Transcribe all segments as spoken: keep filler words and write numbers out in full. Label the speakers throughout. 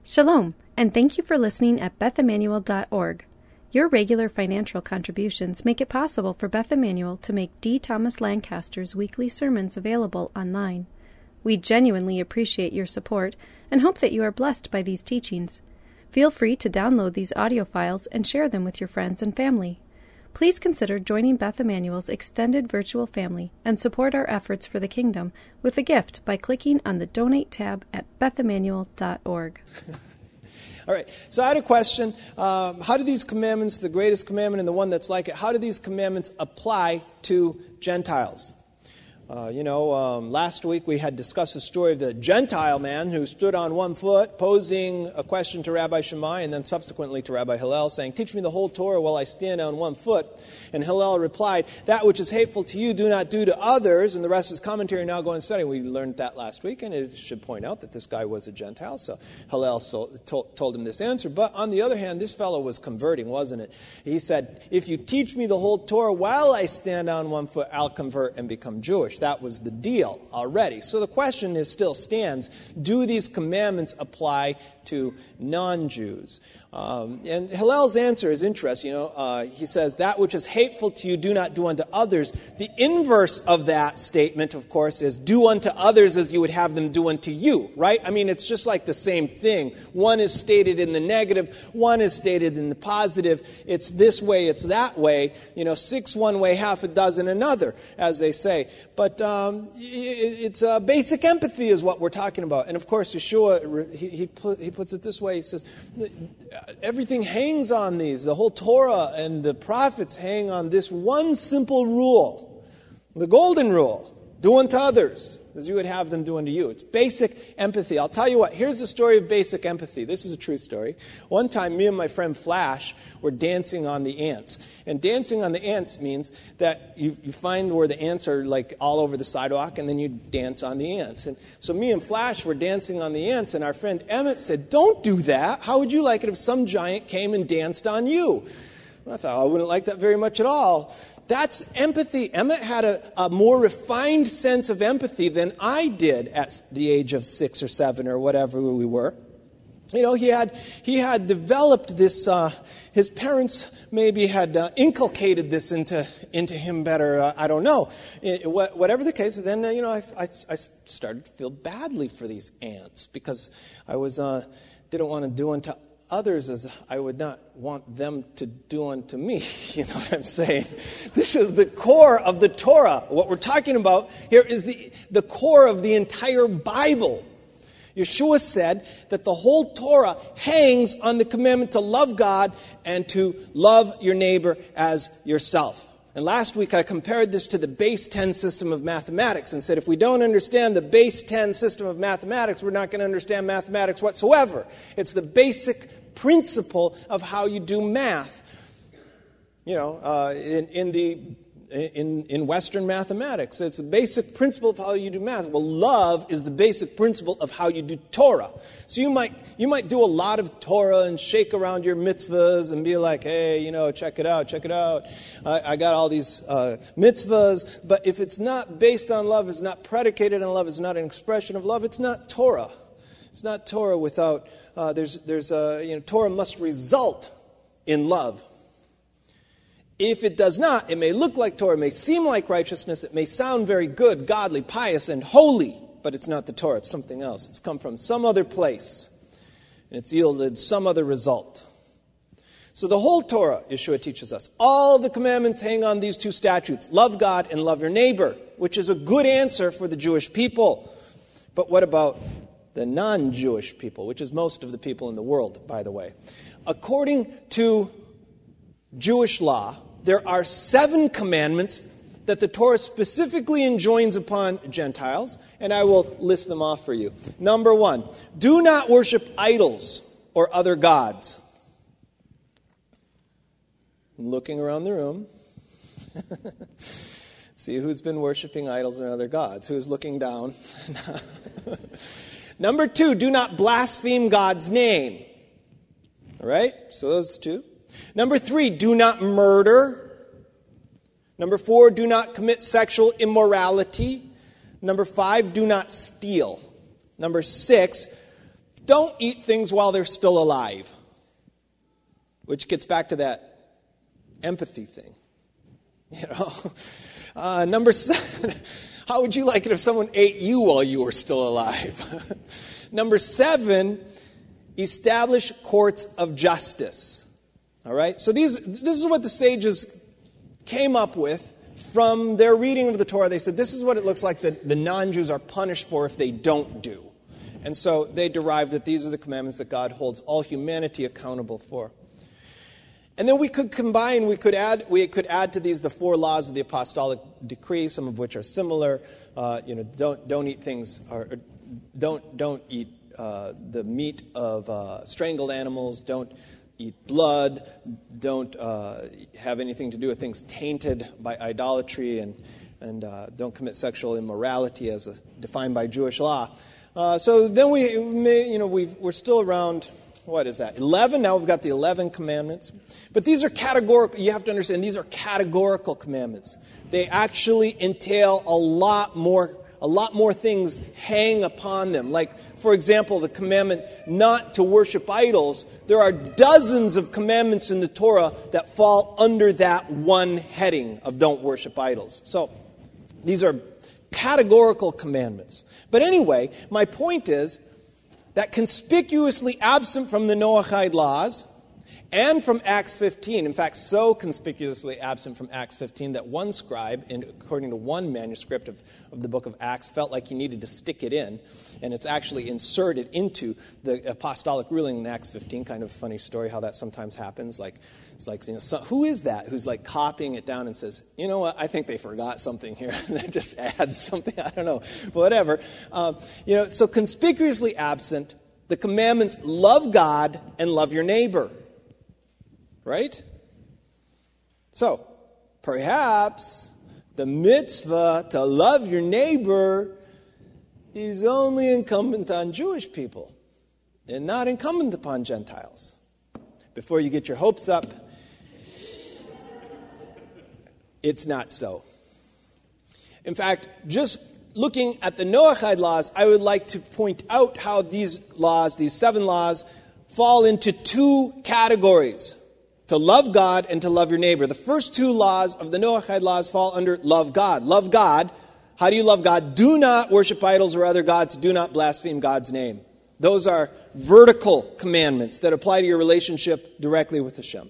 Speaker 1: Shalom, and thank you for listening at beth emmanuel dot org. Your regular financial contributions make it possible for Beth Emmanuel to make D. Thomas Lancaster's weekly sermons available online. We genuinely appreciate your support and hope that you are blessed by these teachings. Feel free to download these audio files and share them with your friends and family. Please consider joining Beth Emmanuel's extended virtual family and support our efforts for the kingdom with a gift by clicking on the Donate tab at beth emmanuel dot org.
Speaker 2: All right, so I had a question. Um, how do these commandments, the greatest commandment and the one that's like it, how do these commandments apply to Gentiles? Uh, you know, um, last week we had discussed the story of the Gentile man who stood on one foot, posing a question to Rabbi Shammai and then subsequently to Rabbi Hillel, saying, "Teach me the whole Torah while I stand on one foot." And Hillel replied, "That which is hateful to you, do not do to others." And the rest is commentary. Now go and study. We learned that last week, and it should point out that this guy was a Gentile. So Hillel so, to, told him this answer. But on the other hand, this fellow was converting, wasn't it? He said, "If you teach me the whole Torah while I stand on one foot, I'll convert and become Jewish." That was the deal already. So the question is still stands, do these commandments apply to non-Jews? Um, and Hillel's answer is interesting. You know, uh, he says, "That which is hateful to you, do not do unto others." The inverse of that statement, of course, is do unto others as you would have them do unto you, right? I mean, it's just like the same thing. One is stated in the negative, one is stated in the positive. It's this way, it's that way. You know, six one way, half a dozen another, as they say. But um, it's uh, basic empathy is what we're talking about. And of course, Yeshua, he, he, put, he puts it this way. He says, everything hangs on these. The whole Torah and the prophets hang on this one simple rule, the golden rule: do unto others as you would have them do unto you. It's basic empathy. I'll tell you what, here's the story of basic empathy. This is a true story. One time, me and my friend Flash were dancing on the ants. And dancing on the ants means that you, you find where the ants are like all over the sidewalk, and then you dance on the ants. And so me and Flash were dancing on the ants, and our friend Emmett said, "Don't do that. How would you like it if some giant came and danced on you?" I thought, I wouldn't like that very much at all. That's empathy. Emmett had a, a more refined sense of empathy than I did at the age of six or seven or whatever we were. You know, he had he had developed this. Uh, his parents maybe had uh, inculcated this into into him better. Uh, I don't know. It, whatever the case, then uh, you know, I, I, I started to feel badly for these ants because I was uh, didn't want to do unto others as I would not want them to do unto me. You know what I'm saying? This is the core of the Torah. What we're talking about here is the, the core of the entire Bible. Yeshua said that the whole Torah hangs on the commandment to love God and to love your neighbor as yourself. And last week I compared this to the base ten system of mathematics and said if we don't understand the base ten system of mathematics, we're not going to understand mathematics whatsoever. It's the basic principle of how you do math. You know, uh, in, in the in in Western mathematics, it's the basic principle of how you do math. Well, love is the basic principle of how you do Torah. So you might you might do a lot of Torah and shake around your mitzvahs and be like, hey, you know, check it out, check it out. I, I got all these uh, mitzvahs, but if it's not based on love, it's not predicated on love, it's not an expression of love, it's not Torah. It's not Torah without, uh, there's, there's a, you know, Torah must result in love. If it does not, it may look like Torah, it may seem like righteousness, it may sound very good, godly, pious, and holy, but it's not the Torah, it's something else. It's come from some other place, and it's yielded some other result. So the whole Torah, Yeshua teaches us, all the commandments hang on these two statutes, love God and love your neighbor, which is a good answer for the Jewish people. But what about the non-Jewish people, which is most of the people in the world, by the way? According to Jewish law, there are seven commandments that the Torah specifically enjoins upon Gentiles, and I will list them off for you. Number one, do not worship idols or other gods. I'm looking around the room. See who's been worshiping idols and other gods. Who's looking down? Number two, do not blaspheme God's name. All right? So those two. Number three, do not murder. Number four, do not commit sexual immorality. Number five, do not steal. Number six, don't eat things while they're still alive, which gets back to that empathy thing. You know, uh, number seven, how would you like it if someone ate you while you were still alive? Number seven, establish courts of justice. All right, so these this is what the sages came up with from their reading of the Torah. They said this is what it looks like that the non-Jews are punished for if they don't do. And so they derived that these are the commandments that God holds all humanity accountable for. And then we could combine, we could add, we could add to these the four laws of the apostolic decree, some of which are similar. Uh, you know, don't don't eat things, or, or don't don't eat uh, the meat of uh, strangled animals. Don't eat blood. Don't uh, have anything to do with things tainted by idolatry, and and uh, don't commit sexual immorality as a, defined by Jewish law. Uh, so then we, may, you know, we've, we're still around. What is that? eleven. Now we've got the eleven commandments. But these are categorical. You have to understand, these are categorical commandments. They actually entail a lot more, a lot more things hang upon them. Like, for example, the commandment not to worship idols. There are dozens of commandments in the Torah that fall under that one heading of don't worship idols. So these are categorical commandments. But anyway, my point is that conspicuously absent from the Noahide laws and from Acts fifteen, in fact, so conspicuously absent from Acts fifteen that one scribe, in, according to one manuscript of, of the book of Acts, felt like he needed to stick it in, and it's actually inserted into the apostolic ruling in Acts fifteen. Kind of a funny story how that sometimes happens. Like, it's like, you know, so, who is that who's like copying it down and says, you know what, I think they forgot something here, and they just add something, I don't know, whatever. Um, you know, so conspicuously absent, the commandments love God and love your neighbor. Right? So, perhaps the mitzvah to love your neighbor is only incumbent on Jewish people and not incumbent upon Gentiles. Before you get your hopes up, it's not so. In fact, just looking at the Noahide laws, I would like to point out how these laws, these seven laws, fall into two categories. To love God and to love your neighbor. The first two laws of the Noahide laws fall under love God. Love God. How do you love God? Do not worship idols or other gods. Do not blaspheme God's name. Those are vertical commandments that apply to your relationship directly with Hashem.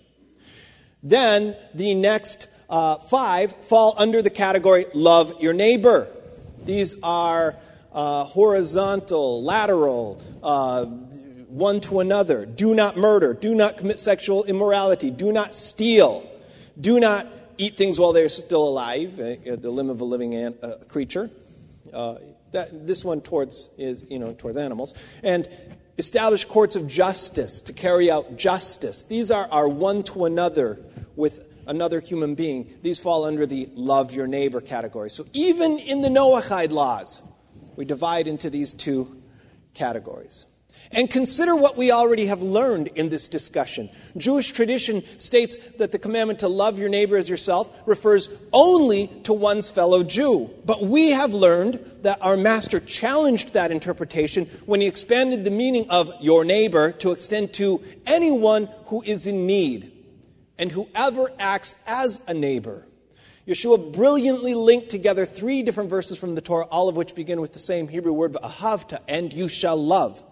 Speaker 2: Then the next uh, five fall under the category love your neighbor. These are uh, horizontal, lateral, uh, one to another. Do not murder. Do not commit sexual immorality. Do not steal. Do not eat things while they're still alive, uh, the limb of a living an, uh, creature. Uh, that this one towards is you know towards animals. And establish courts of justice to carry out justice. These are our one to another with another human being. These fall under the love your neighbor category. So even in the Noahide laws, we divide into these two categories. And consider what we already have learned in this discussion. Jewish tradition states that the commandment to love your neighbor as yourself refers only to one's fellow Jew. But we have learned that our master challenged that interpretation when he expanded the meaning of your neighbor to extend to anyone who is in need and whoever acts as a neighbor. Yeshua brilliantly linked together three different verses from the Torah, all of which begin with the same Hebrew word, ahavta, and you shall love.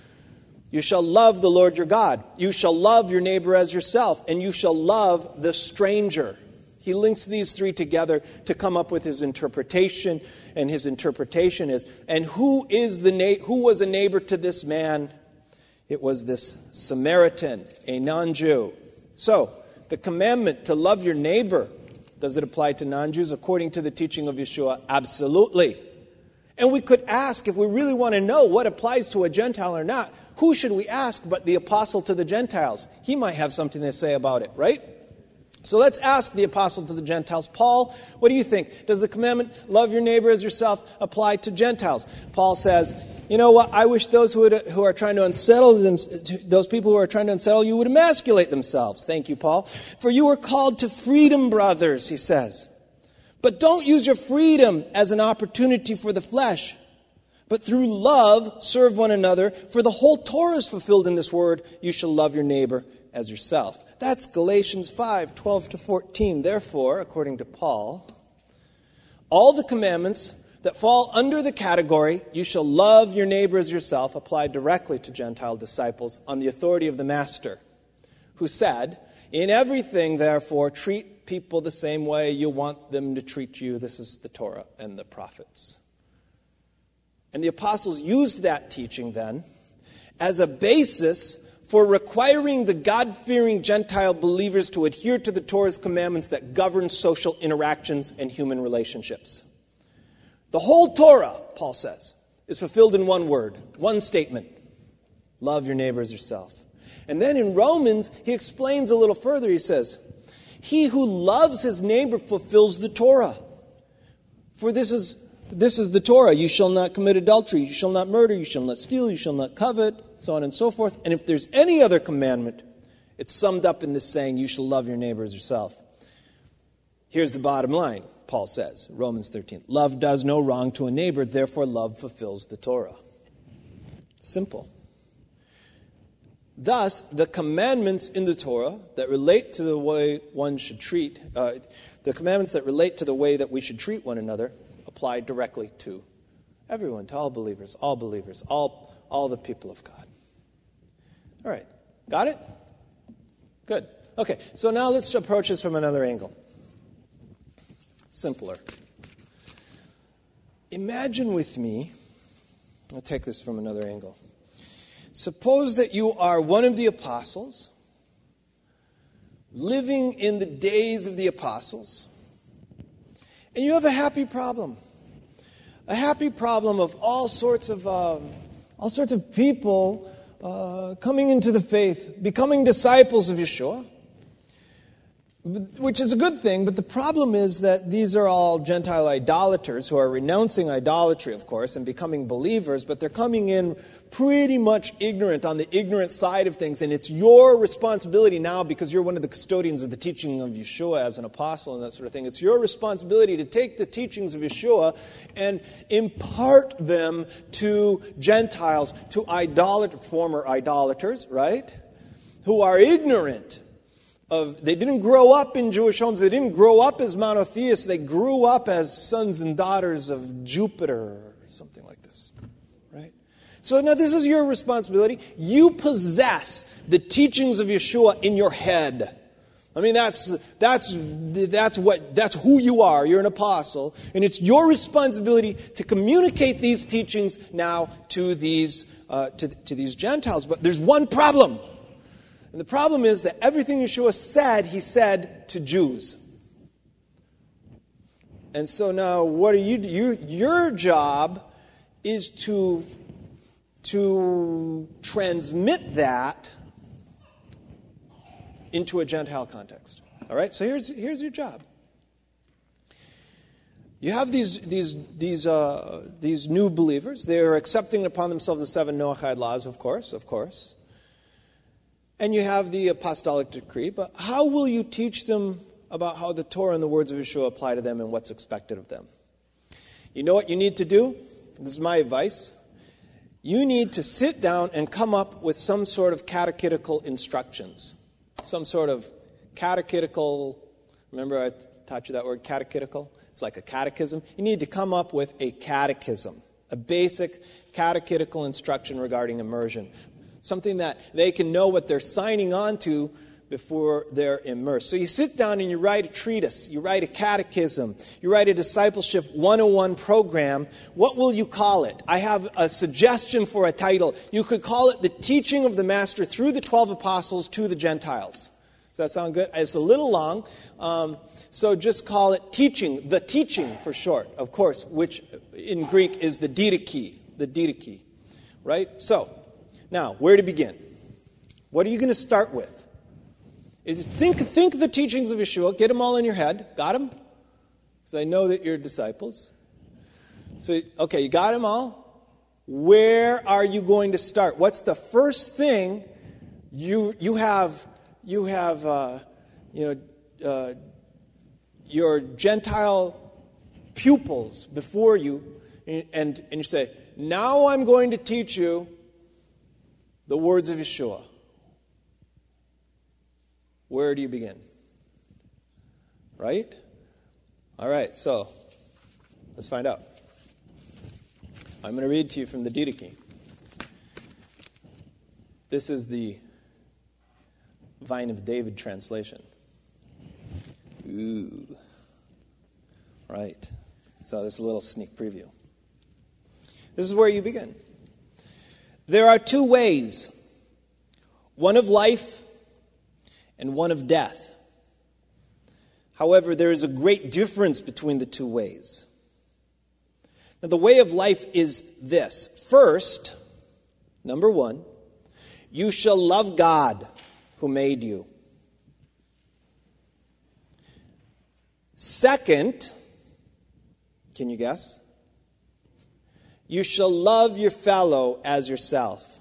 Speaker 2: You shall love the Lord your God. You shall love your neighbor as yourself. And you shall love the stranger. He links these three together to come up with his interpretation. And his interpretation is, and who is the na- who was a neighbor to this man? It was this Samaritan, a non-Jew. So, the commandment to love your neighbor, does it apply to non-Jews? According to the teaching of Yeshua, absolutely. And we could ask, if we really want to know what applies to a Gentile or not, who should we ask but the apostle to the Gentiles? He might have something to say about it, right? So let's ask the apostle to the Gentiles. Paul, what do you think? Does the commandment, love your neighbor as yourself, apply to Gentiles? Paul says, you know what, I wish those who, would, who are trying to unsettle them, those people who are trying to unsettle you would emasculate themselves. Thank you, Paul. For you were called to freedom, brothers, he says. But don't use your freedom as an opportunity for the flesh, But through love, serve one another, for the whole Torah is fulfilled in this word, you shall love your neighbor as yourself. That's Galatians five, twelve to fourteen. Therefore, according to Paul, all the commandments that fall under the category, you shall love your neighbor as yourself, apply directly to Gentile disciples on the authority of the Master, who said, in everything, therefore, treat people the same way you want them to treat you. This is the Torah and the prophets. And the apostles used that teaching then as a basis for requiring the God-fearing Gentile believers to adhere to the Torah's commandments that govern social interactions and human relationships. The whole Torah, Paul says, is fulfilled in one word, one statement. Love your neighbor as yourself. And then in Romans, he explains a little further. He says, he who loves his neighbor fulfills the Torah. For this is this is the Torah. You shall not commit adultery. You shall not murder. You shall not steal. You shall not covet. So on and so forth. And if there's any other commandment, it's summed up in this saying, you shall love your neighbor as yourself. Here's the bottom line, Paul says, Romans thirteen. Love does no wrong to a neighbor, therefore love fulfills the Torah. Simple. Thus, the commandments in the Torah that relate to the way one should treat, uh, the commandments that relate to the way that we should treat one another apply directly to everyone, to all believers, all believers, all, all the people of God. All right. Got it? Good. Okay, so now let's approach this from another angle. Simpler. Imagine with me, I'll take this from another angle. Suppose that you are one of the apostles, living in the days of the apostles, and you have a happy problem. A happy problem of all sorts of uh, all sorts of people uh, coming into the faith, becoming disciples of Yeshua, which is a good thing, but the problem is that these are all Gentile idolaters who are renouncing idolatry, of course, and becoming believers, but they're coming in pretty much ignorant on the ignorant side of things, and it's your responsibility now, because you're one of the custodians of the teaching of Yeshua as an apostle and that sort of thing, it's your responsibility to take the teachings of Yeshua and impart them to Gentiles, to idolat- former idolaters, right, who are ignorant. Of, they didn't grow up in Jewish homes. They didn't grow up as monotheists. They grew up as sons and daughters of Jupiter or something like this. Right? So now this is your responsibility. You possess the teachings of Yeshua in your head. I mean, that's that's that's what that's who you are. You're an apostle. And it's your responsibility to communicate these teachings now to these uh, to, to these Gentiles. But there's one problem. And the problem is that everything Yeshua said, he said to Jews. And so now what are you, you your job is to, to transmit that into a Gentile context. All right? So here's, here's your job. You have these these these uh, these new believers. They're accepting upon themselves the seven Noahide laws, of course, of course. And you have the apostolic decree, but how will you teach them about how the Torah and the words of Yeshua apply to them and what's expected of them? You know what you need to do? This is my advice. You need to sit down and come up with some sort of catechetical instructions. Some sort of catechetical, remember I taught you that word, catechetical? It's like a catechism. You need to come up with a catechism, a basic catechetical instruction regarding immersion. Something that they can know what they're signing on to before they're immersed. So you sit down and you write a treatise, you write a catechism, you write a discipleship one oh one program. What will you call it? I have a suggestion for a title. You could call it The Teaching of the Master Through the Twelve Apostles to the Gentiles. Does that sound good? It's a little long, um, so just call it Teaching, The Teaching for short, of course, which in Greek is the didache, the didache, right? So, now, where to begin? What are you going to start with? Is think, think the teachings of Yeshua. Get them all in your head. Got them? Because I know that you're disciples. So, okay, you got them all? Where are you going to start? What's the first thing you you have? You have, uh, you know, uh, your Gentile pupils before you, and and you say, now I'm going to teach you the words of Yeshua. Where do you begin? Right? All right, so let's find out. I'm going to read to you from the Didache. This is the Vine of David translation. Ooh. Right. So this is a little sneak preview. This is where you begin. There are two ways, one of life and one of death. However, there is a great difference between the two ways. Now, the way of life is this. First, number one, you shall love God who made you. Second, can you guess? You shall love your fellow as yourself.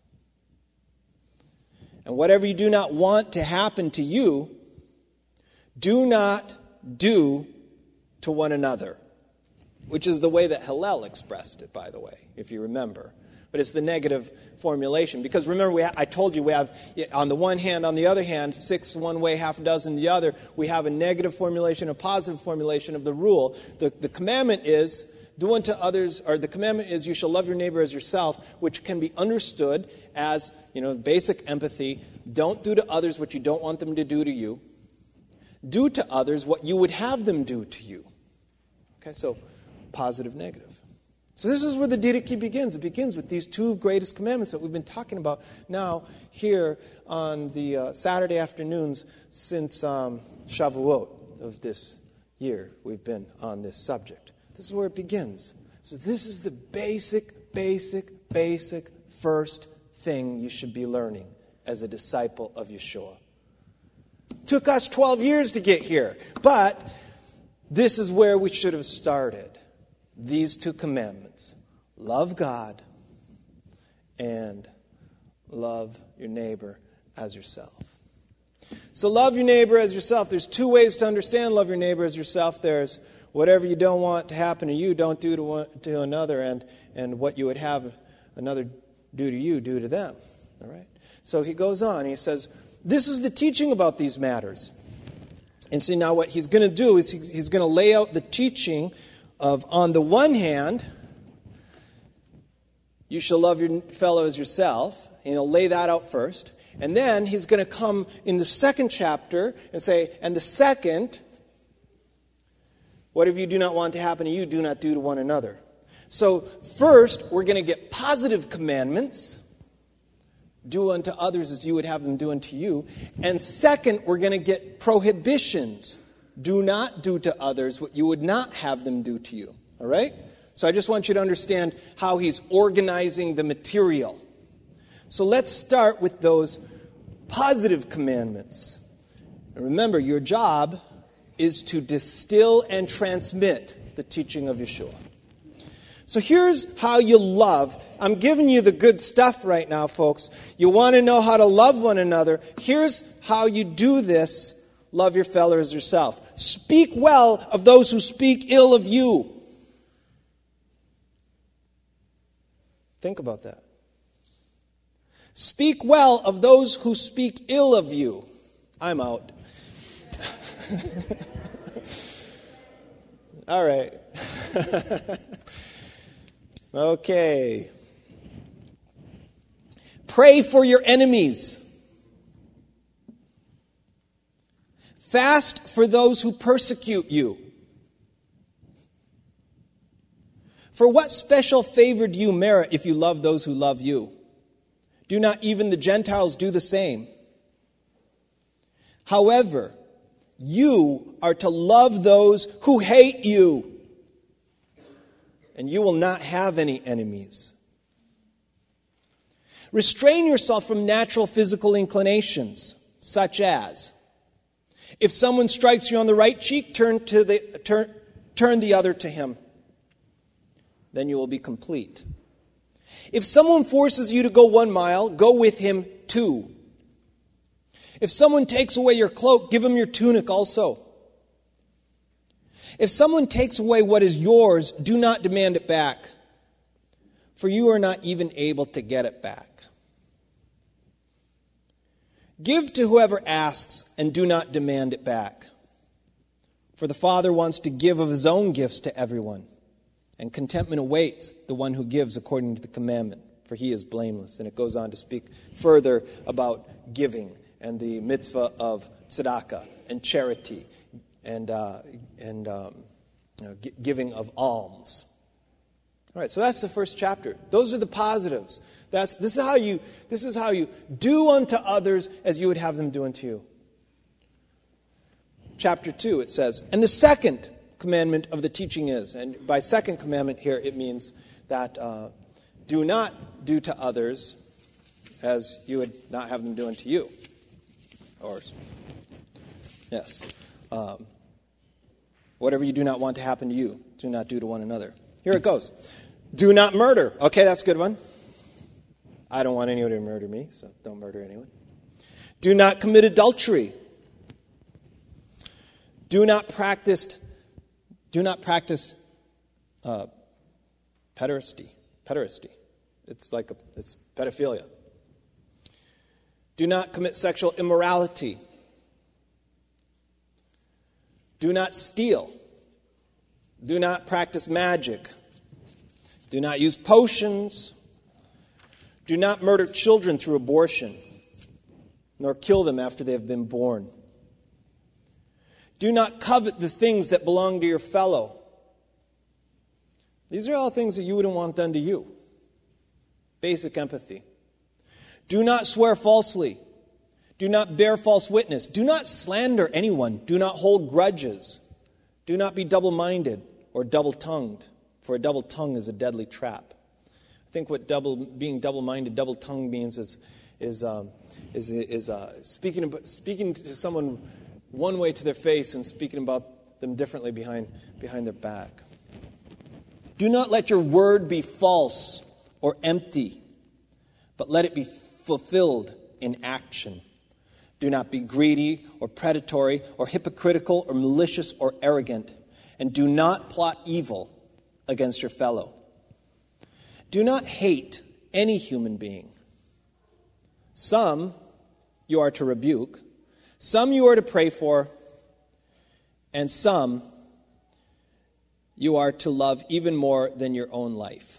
Speaker 2: And whatever you do not want to happen to you, do not do to one another. Which is the way that Hillel expressed it, by the way, if you remember. But it's the negative formulation. Because remember, we ha- I told you we have, on the one hand, on the other hand, six one way, half a dozen the other. We have a negative formulation, a positive formulation of the rule. The, the commandment is, do unto others, or the commandment is, you shall love your neighbor as yourself, which can be understood as, you know, basic empathy. Don't do to others what you don't want them to do to you. Do to others what you would have them do to you. Okay, so positive, negative. So this is where the Didache begins. It begins with these two greatest commandments that we've been talking about now here on the uh, Saturday afternoons since um, Shavuot of this year. We've been on this subject. This is where it begins. So this is the basic, basic, basic first thing you should be learning as a disciple of Yeshua. Took us twelve years to get here, but this is where we should have started. These two commandments. Love God and love your neighbor as yourself. So love your neighbor as yourself. There's two ways to understand love your neighbor as yourself. There's whatever you don't want to happen to you, don't do to, one, to another. And, and what you would have another do to you, do to them. All right? So he goes on. He says, this is the teaching about these matters. And see, now what he's going to do is he's going to lay out the teaching of, on the one hand, you shall love your fellow as yourself. And he'll lay that out first. And then he's going to come in the second chapter and say, and the second, whatever you do not want to happen to you, do not do to one another. So first, we're going to get positive commandments. Do unto others as you would have them do unto you. And second, we're going to get prohibitions. Do not do to others what you would not have them do to you. All right? So I just want you to understand how he's organizing the material. So let's start with those positive commandments. And remember, your job is to distill and transmit the teaching of Yeshua. So here's how you love. I'm giving you the good stuff right now, folks. You want to know how to love one another. Here's how you do this. Love your fellow as yourself. Speak well of those who speak ill of you. Think about that. Speak well of those who speak ill of you. I'm out. All right. Okay. Pray for your enemies. Fast for those who persecute you. For what special favor do you merit if you love those who love you? Do not even the Gentiles do the same? However, you are to love those who hate you, and you will not have any enemies. Restrain yourself from natural physical inclinations, such as, if someone strikes you on the right cheek, turn to the turn, turn the other to him. Then you will be complete. If someone forces you to go one mile, go with him two. If someone takes away your cloak, give him your tunic also. If someone takes away what is yours, do not demand it back. for you are not even able to get it back. Give to whoever asks, and do not demand it back. For the Father wants to give of his own gifts to everyone, and contentment awaits the one who gives according to the commandment, for he is blameless. And it goes on to speak further about giving and the mitzvah of tzedakah and charity and uh, and um, you know, g- giving of alms. All right, so that's the first chapter. Those are the positives. That's this is how you this is how you do unto others as you would have them do unto you. Chapter two, it says, and the second commandment of the teaching is, and by second commandment here it means that uh, do not do to others as you would not have them do unto you. Or, yes, um, whatever you do not want to happen to you, do not do to one another. Here it goes. Do not murder. Okay, that's a good one. I don't want anyone to murder me, so don't murder anyone. Do not commit adultery. Do not practice. Do not practice uh, pederasty. Pederasty. It's like a, it's pedophilia. Do not commit sexual immorality. Do not steal. Do not practice magic. Do not use potions. Do not murder children through abortion, nor kill them after they have been born. Do not covet the things that belong to your fellow. These are all things that you wouldn't want done to you. Basic empathy. Do not swear falsely. Do not bear false witness. Do not slander anyone. Do not hold grudges. Do not be double-minded or double-tongued, for a double tongue is a deadly trap. I think what double, being double-minded, double-tongued means is is um, is, is uh, speaking about, speaking to someone one way to their face and speaking about them differently behind behind their back. Do not let your word be false or empty, but let it be fulfilled in action. Do not be greedy or predatory or hypocritical or malicious or arrogant, and do not plot evil against your fellow. Do not hate any human being. Some you are to rebuke, some you are to pray for, and some you are to love even more than your own life.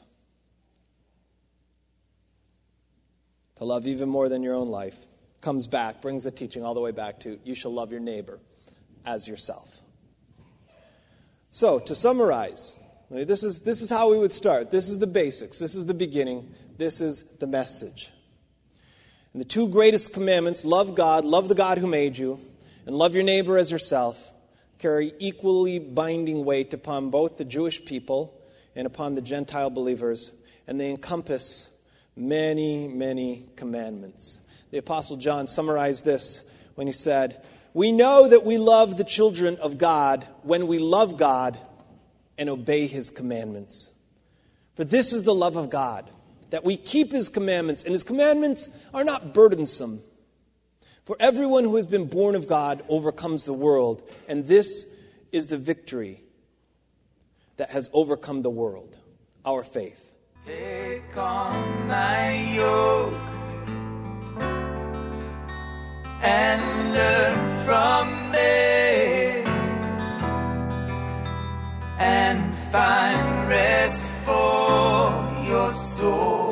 Speaker 2: To love even more than your own life comes back, brings the teaching all the way back to you shall love your neighbor as yourself. So, to summarize, this is, this is how we would start. This is the basics. This is the beginning. This is the message. And the two greatest commandments, love God, love the God who made you, and love your neighbor as yourself, carry equally binding weight upon both the Jewish people and upon the Gentile believers, and they encompass many, many commandments. The Apostle John summarized this when he said, we know that we love the children of God when we love God and obey his commandments. For this is the love of God, that we keep his commandments, and his commandments are not burdensome. For everyone who has been born of God overcomes the world, and this is the victory that has overcome the world, our faith.
Speaker 3: Take on my yoke and learn from me, and find rest for your soul.